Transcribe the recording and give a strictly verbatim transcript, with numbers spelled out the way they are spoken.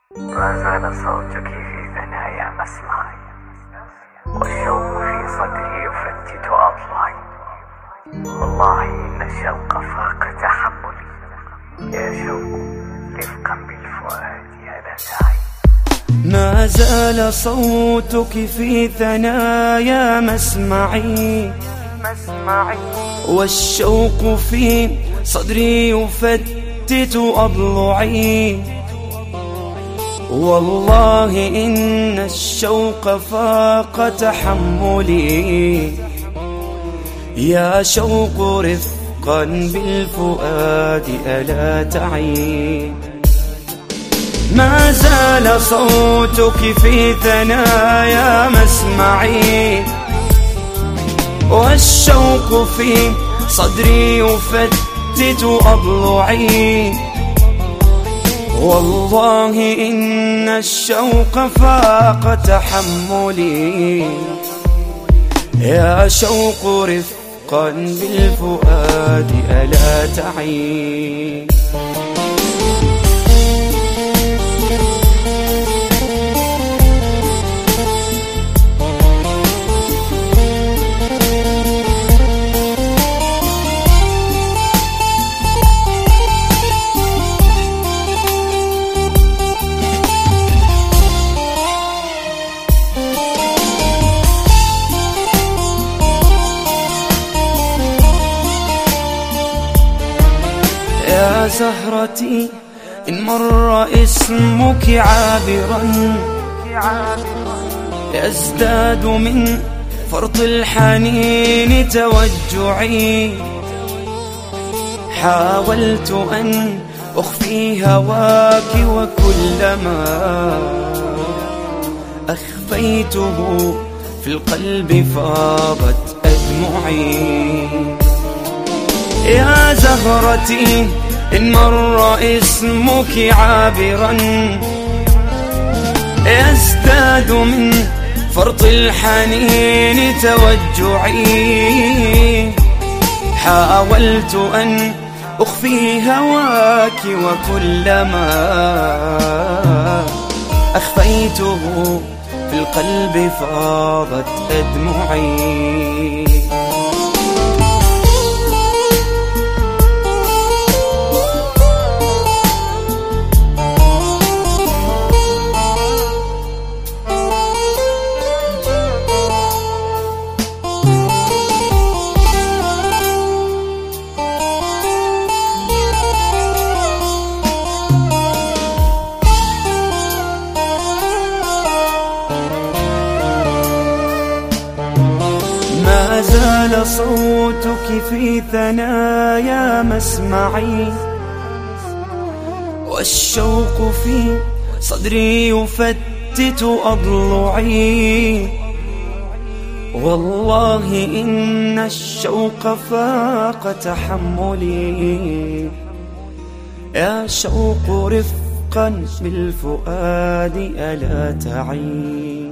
ما زال صوتك في ثنايا مسمعي، والشوق في صدري يفتت أضلعي. والله إن الشوق فاق تحملي، يا شوق رفقا بالفؤاد ألا تعي. ما زال صوتك في ثنايا مسمعي، والشوق في صدري يفتت أضلعي. والله إن الشوق فاق تحملي، يا شوق رفقا بالفؤاد ألا تعي. ما زال صوتك في ثنايا مسمعي، والشوق في صدري يفتت أضلعي. والله إن الشوق فاق تحملي، يا شوق رفقا بالفؤاد ألا تعي. يا زهرتي إن مر اسمك عابرا، يزداد من فرط الحنين توجعي. حاولت أن أخفي هواك، وكلما أخفيته في القلب فاضت أدمعي. يا زهرتي إن مر اسمك عابرا، يزداد من فرط الحنين توجعي. حاولت أن أخفي هواك، وكلما أخفيته في القلب فاضت أدمعي. ما زال صوتك في ثنايا مسمعي، والشوق في صدري يفتت أضلعي. والله إن الشوق فاق تحملي، يا شوق رفقا بالفؤاد ألا تعي.